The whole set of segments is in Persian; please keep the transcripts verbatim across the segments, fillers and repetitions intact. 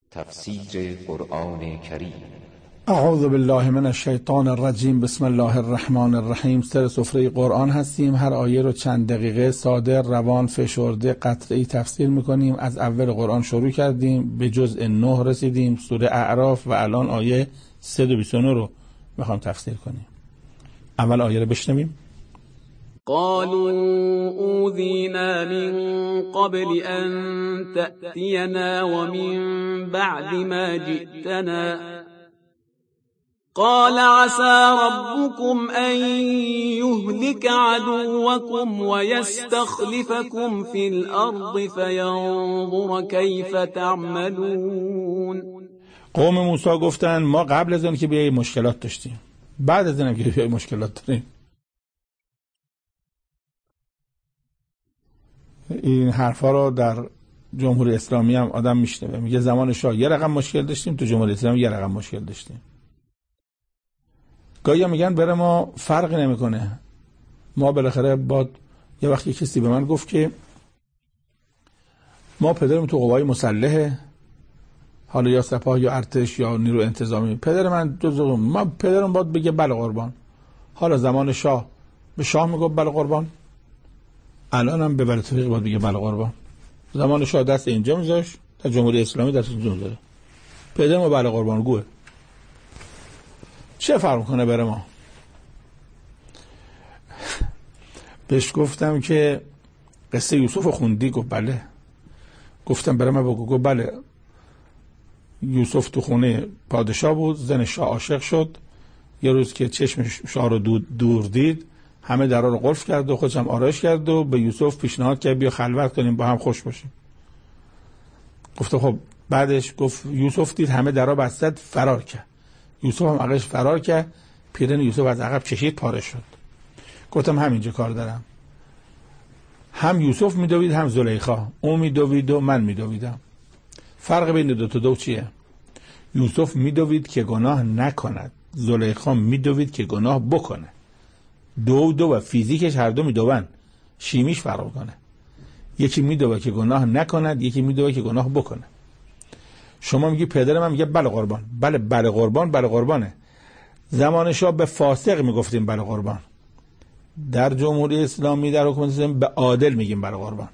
تفسیر قرآن کریم. اعوذ بالله من الشیطان الرجیم. بسم الله الرحمن الرحیم. سر سفره قرآن هستیم. هر آیه رو چند دقیقه ساده، روان، فشرده، قطعی تفسیر میکنیم. از اول قرآن شروع کردیم، به جزء نه رسیدیم، سوره اعراف، و الان آیه صد و بیست و نه رو میخوام تفسیر کنیم. اول آیه رو بشنویم. قالوا اوذینا من قبل ان تأتینا ومن بعد ما جئتنا قال عسى ربكم ان يهلك عدوكم ويستخلفكم في الارض فينظر كيف تعملون. قوم موسی گفتن ما قبل از اون که بیای مشکلات داشتیم، بعد از اون که بیای مشکلات داریم. این حرفا رو در جمهوری اسلامی هم آدم میشنوه، میگه زمان شاه یه رقم مشکل داشتیم، تو جمهوری اسلامی یه رقم مشکل داشتیم. گاهی میگن بره ما فرقی نمیکنه، ما بالاخره باد. یه وقتی کسی به من گفت که ما پدرم تو قوای مسلحه، حالا یا سپاه یا ارتش یا نیرو انتظامی. پدر من دو زغم، ما پدرم باید بگه بله قربان. حالا زمان شاه به شاه میگفت بله قربان، الان هم به ولی توفیق باید بگه بله قربان. زمان شاه دست اینجا میذاش، در جمهوری اسلامی دست اینجا میذاره. پدر ما بله قربان گوه. چه فرق کنه بره ما؟ بهش گفتم که قصه یوسف خوندی؟ گفت بله. گفتم برای من بگو. گفت بله. یوسف تو خونه پادشاه بود، زن شاه عاشق شد. یه روز که چشم شاه رو دور دید، همه درا رو قفل کرد و خودش هم آرایش کرد و به یوسف پیشنهاد کرد بیا خلوت کنیم با هم خوش باشیم. گفت خب. بعدش گفت یوسف دید همه درا بسته، فرار کرد. یوسف هم عقبش فرار کرد، پیرن یوسف از عقب چشید پاره شد. گفتم همینجا کار دارم. هم یوسف میدوید هم زلیخا، اون میدوید و من میدویدم. فرق بین دو تا دو چیه؟ یوسف میدوید که گناه نکند، زلیخا میدوید که گناه بکنه. دو دو و فیزیکش هر دو میدوون، شیمیش فرق کنه. یکی میدوه که گناه نکند، یکی میدوه که گناه بکنه. شما میگی پدر من میگه بله قربان. بله بله قربان، بله قربانه. زمان شاه به فاسق میگفتیم بله قربان. در جمهوری اسلامی در حکومت اسلامی به عادل میگیم بله قربان.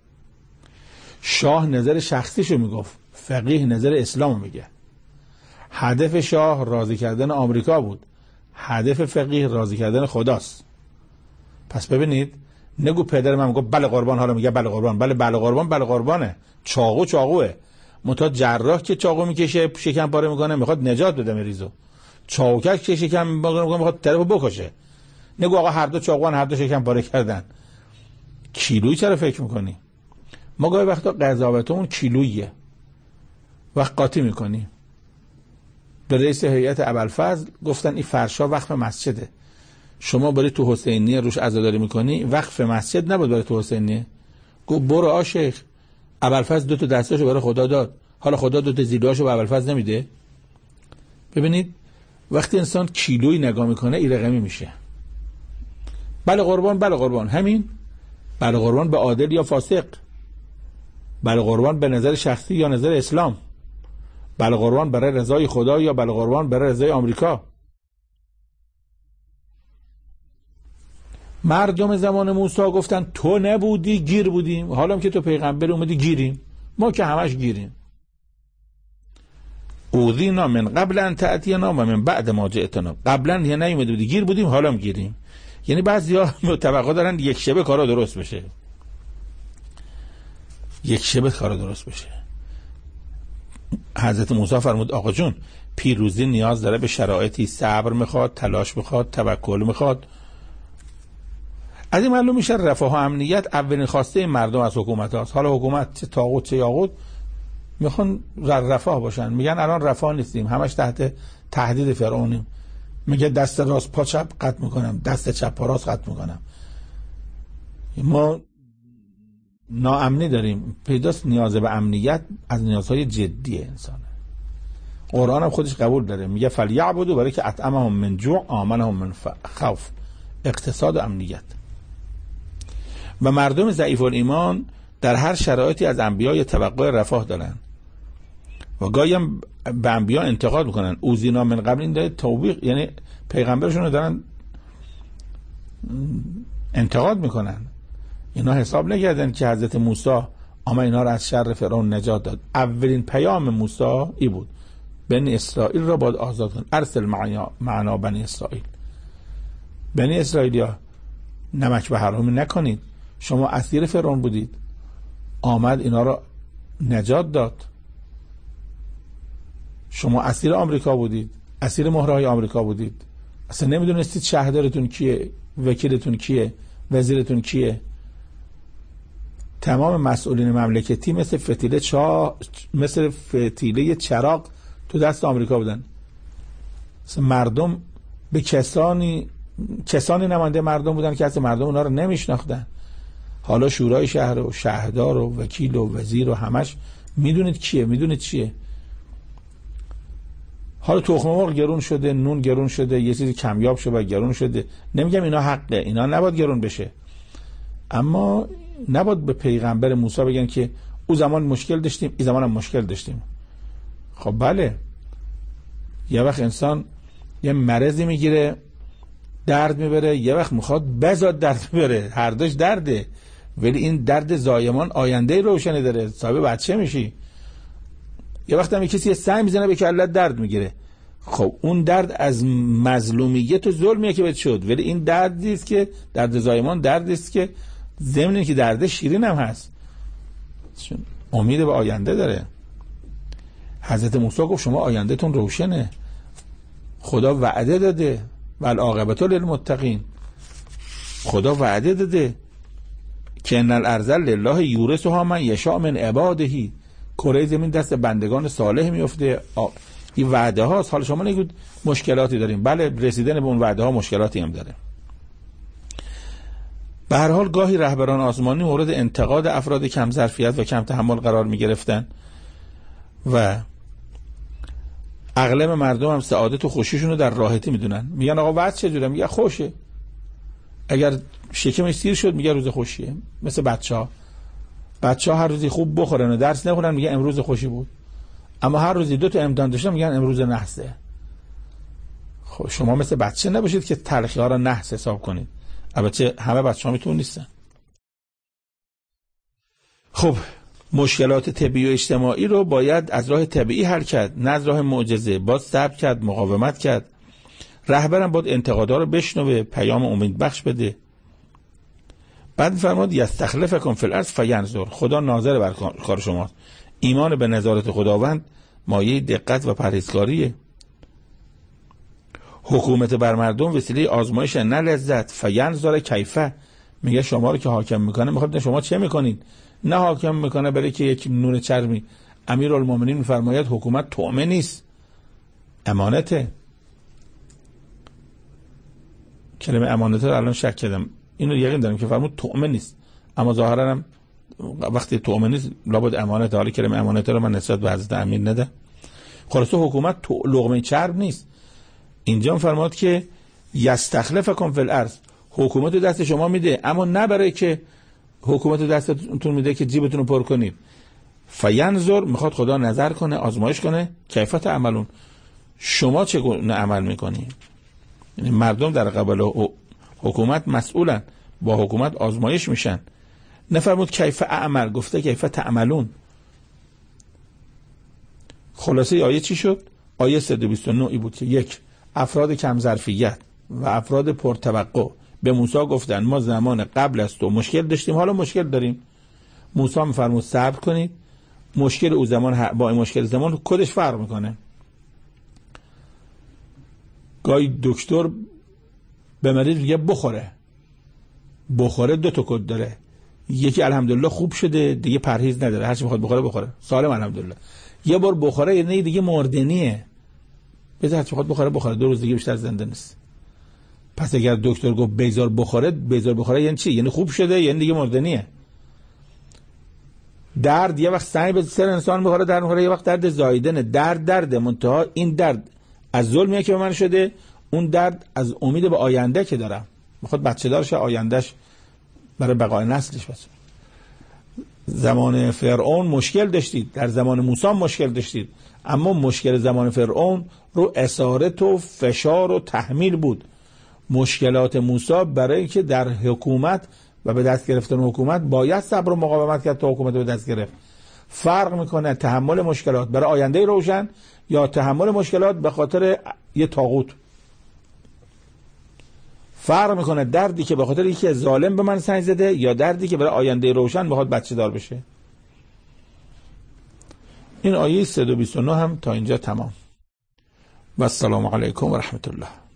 شاه نظر شخصیشو میگفت، فقیه نظر اسلامو میگه. هدف شاه راضی کردن آمریکا بود، هدف فقیه راضی کردن خداست. پس ببینید، نگو پدر من میگه بله قربان حالا میگه بله قربان. بله بله قربان بله قربانه. چاقو چاقوه. متا جراح که چاقو میکشه شکم پاره میکنه میخواد نجات بده مریضو. چاقوکش که شکم پاره میکنه میخواد طرفو بکشه. نگو آقا هر دو چاقوان هر دو شکم پاره کردن. کیلویی چرا فکر میکنی؟ ما گاهی وقتا قضاوتمون کیلوییه. وقت قاطی میکنی. به رئیس هیئت ابوالفضل گفتن این فرشا وقف مسجده، شما برای تو حسینیه روش عزاداری میکنی، وقف مسجد نبود برای تو حسینیه. گفت برو آ شیخ، ابوالفضل دو تا دستاشو برای خدا داد، حالا خدا دو تا زیلوهاشو به ابوالفضل نمیده؟ ببینید وقتی انسان کیلویی نگاه میکنه این رقمی میشه. بله قربان بله قربان. همین بله قربان به عادل یا فاسق، بله قربان به نظر شخصی یا نظر اسلام، بله قربان برای رضای خدا یا بله قربان برای رضای آمریکا. مردم زمان موسی گفتن تو نبودی گیر بودیم، حالا که تو پیغمبر اومدی گیریم. ما که همش گیریم. اوذینا من قبل ان تأتینا و من بعد ما جئتنا. قبلا یا نیومده بودی گیر بودیم، حالا هم گیریم. یعنی بعضیا توقع دارن یک شبه کارا درست بشه، یک شبه کارا درست بشه. حضرت موسی فرمود آقا جون، پیروزی نیاز داره به شرایطی، صبر میخواد، تلاش میخواد، توکل میخواد. از این معلوم میشه رفاه و امنیت اولین خواسته مردم از حکومت هاست. حالا حکومت چه طاغوت چه یاغوت میخوان رفاه باشن. میگن الان رفاه نیستیم، همش تحت تهدید فرعونیم. میگه دست راست پا چپ قطع میکنم، دست چپ پا راست قطع میکنم. ما ناامنی داریم. پیداست نیاز به امنیت از نیازهای جدی انسانه. قرآن هم خودش قبول داره، میگه فلیعبدوا، برای که اطعمهم من جوع آمنهم من خوف. اقتصاد و امنیت. و مردم ضعیف الایمان در هر شرایطی از انبیا توقع رفاه دارن. و گاهی هم به انبیا انتقاد میکنن. اوذینا من قبل، این داره توبیخ، یعنی پیغمبرشون رو دارن انتقاد میکنن. اینا حساب نکردن که حضرت موسی اما اینا رو از شر فرعون نجات داد. اولین پیام موسی ای بود بنی اسرائیل را باید آزاد کن. ارسل معنا بنی اسرائیل. بنی اسرائیلیا نمک به حرامی نکنید، شما اسیر فرعون بودید، آمد اینا را نجات داد. شما اسیر آمریکا بودید، اسیر مهرهای آمریکا بودید، اصلا نمیدونستید شهردارتون کیه، وکیلتون کیه، وزیرتون کیه. تمام مسئولین مملکتی مثل فتیله چا مثل فتیله چراغ تو دست آمریکا بودن. مردم به کسانی کسانی نماینده مردم بودن که اصلا مردم اونا رو نمیشناختن. حالا شورای شهر و شهردار و وکیل و وزیر و همش میدونید کیه، میدونید چیه. حالا تخم مرغ گرون شده، نون گرون شده، یه چیزی کمیاب شده و گرون شده. نمیگم اینا حقه، اینا نباید گرون بشه، اما نباید به پیغمبر موسی بگن که او زمان مشکل داشتیم، این زمان هم مشکل داشتیم. خب بله، یه وقت انسان یه مرضی میگیره درد میبره، یه وقت میخواد بزاد درد میبره، هر دوش درده، ولی این درد زایمان آینده روشنی داره، صاحب بچه میشی. یه وقت هم کسی سعی میزنه به کلت درد میگیره، خب اون درد از مظلومیت و ظلمیه که بهت شد، ولی این دردی است که درد زایمان دردی است که ضمن اینکه درد شیرین هم هست، چون امید به آینده داره. حضرت موسی گفت شما آیندهتون روشنه، خدا وعده داده والعاقبة للمتقین، خدا وعده داده که ان الارض لله یورثها من یشاء من عباده، کره زمین دست بندگان صالح میفته. این وعده هاست. حالا شما نگید مشکلاتی داریم، بله رسیدن به اون وعده ها مشکلاتی هم داره. به هر حال گاهی رهبران آسمانی مورد انتقاد افراد کم ظرفیت و کم تحمل قرار می گرفتن و اغلب مردم هم سعادت و خوشیشون رو در راحتی میدونن. میگن آقا وضع چجوره؟ میگه خوشه. اگر شکمش سیر شد میگه روز خوشیه. مثل بچه‌ها بچه‌ها هر روزی خوب بخورن و درس نخورن میگه امروز خوشی بود، اما هر روزی دو تا امتحان داشتن میگن امروز نحسه. خب شما مثل بچه نباشید که تلخی ها را نحس حساب کنید. البته همه بچه‌ها میتون نیستن. خب مشکلات طبیعی و اجتماعی رو باید از راه طبیعی حل کرد، نه از راه معجزه. باید صبر کرد، مقاومت کرد. رهبرم باید انتقادا رو بشنوه، پیام امید بخش بده. بعد فرمود یستخلفکم فی الارض فینظر، خدا ناظر بر کار شماست. ایمان به نظارت خداوند مایه دقت و پرهیزکاریه. حکومت بر مردم وسیله آزمایش نه لذت. فینظر کیفه، میگه شما رو که حاکم میکنه میخواد شما چه میکنید، نه حاکم میکنه برای که یک نون چرمی. امیرالمومنین میفرماید حکومت طعمه نیست، امانته. کلمه امانته رو الان شک کردم، اینو یقین دارم که فرمود طعمه نیست، اما ظاهرا هم وقتی طعمه نیست لابد امانته. حالا کلمه امانته رو من نسبت به حضرت امیر نده. خلاصه حکومت لقمه چرب نیست. اینجا فرمود که یستخلفکم فی الارض، حکومت رو دست شما میده، اما نه برای که حکومت رو دستتون میده که جیبتون رو پر کنید. فینظر، میخواد خدا نظر کنه، آزمایش کنه کیفیت عملون، شما چگونه عمل میکنید. یعنی مردم در قبال حکومت مسئولن، با حکومت آزمایش میشن. نفرمود کیف اعمل، گفته کیف تعملون. خلاصه آیه چی شد؟ آیه صد و بیست و نه ای بود که یک، افراد کم ظرفیت و افراد پرتوقع به موسی گفتن ما زمان قبل از تو مشکل داشتیم، حالا مشکل داریم. موسی میفرمود صبر کنید، مشکل او زمان با این مشکل زمان کدش فرق میکنه. گاهی دکتر به مریض میگه بخوره، بخوره دو تا کد داره، یکی الحمدلله خوب شده، دیگه پرهیز نداره، هر چی میخواد بخوره بخوره سالم الحمدلله. یه بار بخوره یعنی دیگه مردنیه، بذار هر چی میخواد بخوره بخوره، دو روز دیگه بیشتر زنده نیست. پس اگر دکتر گفت بذار بخوره، بذار بخوره یعنی چی؟ یعنی خوب شده، یعنی دیگه مردنیه. درد یه وقت سعی به سر انسان بخوره درد میخوره، یه وقت درد زایدنه. درد درد منتها این درد از ظلمیه که به من شده، اون درد از امید به آینده که دارم، میخواد بچه دار شه، آیندهش برای بقای نسلش باشه. زمان فرعون مشکل داشتید، در زمان موسی مشکل داشتید، اما مشکل زمان فرعون رو اسارت و فشار و تحمیل بود. مشکلات موسی برای که در حکومت و به دست گرفتن حکومت باید صبر و مقاومت کرد تا حکومت به دست گرفت. فرق میکنه تحمل مشکلات برای آینده روشن یا تحمل مشکلات به خاطر یه طاغوت. فرق میکنه دردی که به خاطر یکی ظالم به من سنگ زده یا دردی که برای آینده روشن بخواد بچه دار بشه. این آیه صد و بیست و نه هم تا اینجا تمام. و السلام علیکم و رحمت الله.